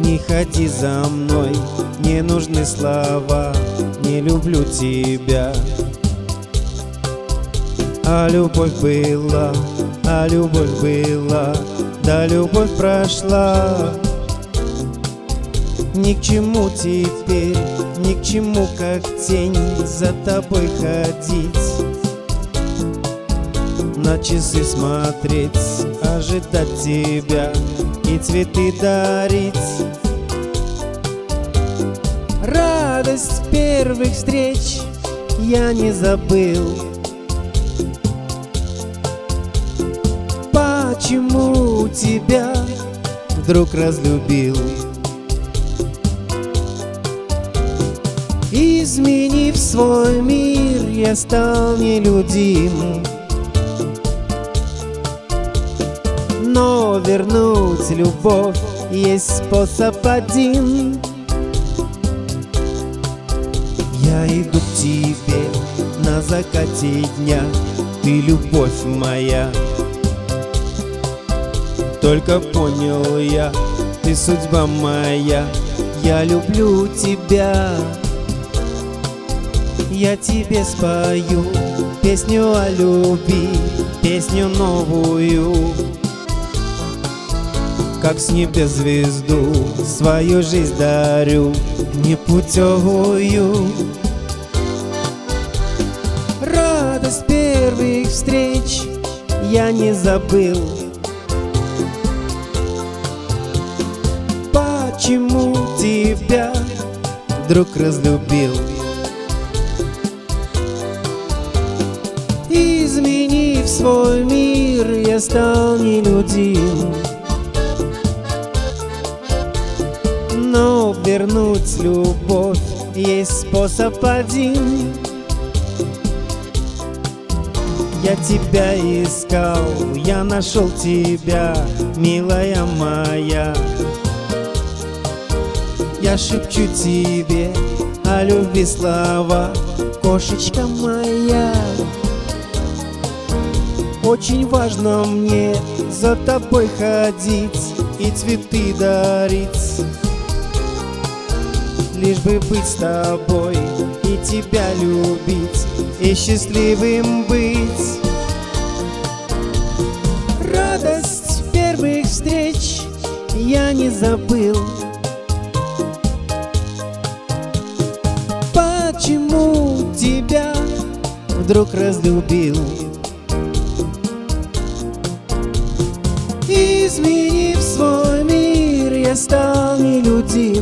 Не ходи за мной, не нужны слова, не люблю тебя. А любовь была, да любовь прошла. Ни к чему теперь, ни к чему, как тень, за тобой ходить, на часы смотреть, ожидать тебя и цветы дарить. Радость первых встреч я не забыл. Почему тебя вдруг разлюбил? Изменив свой мир, я стал нелюдим. Но вернуть любовь есть способ один. Я иду к тебе на закате дня, ты любовь моя. Только понял я, ты судьба моя, я люблю тебя. Я тебе спою песню о любви, песню новую, как с небес звезду свою жизнь дарю непутевую. Радость первых встреч я не забыл. Почему тебя вдруг разлюбил? Изменив свой мир, я стал нелюдим. Но вернуть любовь есть способ один. Я тебя искал, я нашел тебя, милая моя. Я шепчу тебе о любви слова, кошечка моя. Очень важно мне за тобой ходить и цветы дарить, лишь бы быть с тобой и тебя любить, и счастливым быть. Радость первых встреч я не забыл. Почему тебя вдруг разлюбил? Изменив свой мир, я стал нелюдим.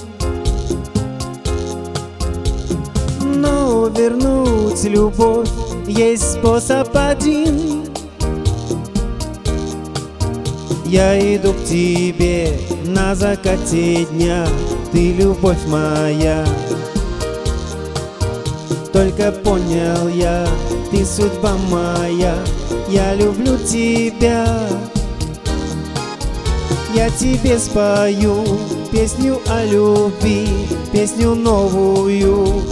Но вернуть любовь есть способ один. Я иду к тебе на закате дня, ты любовь моя. Только понял я, ты судьба моя, я люблю тебя. Я тебе спою песню о любви, песню новую,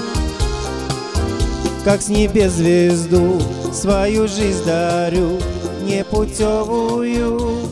как с небес звезду свою жизнь дарю непутевую.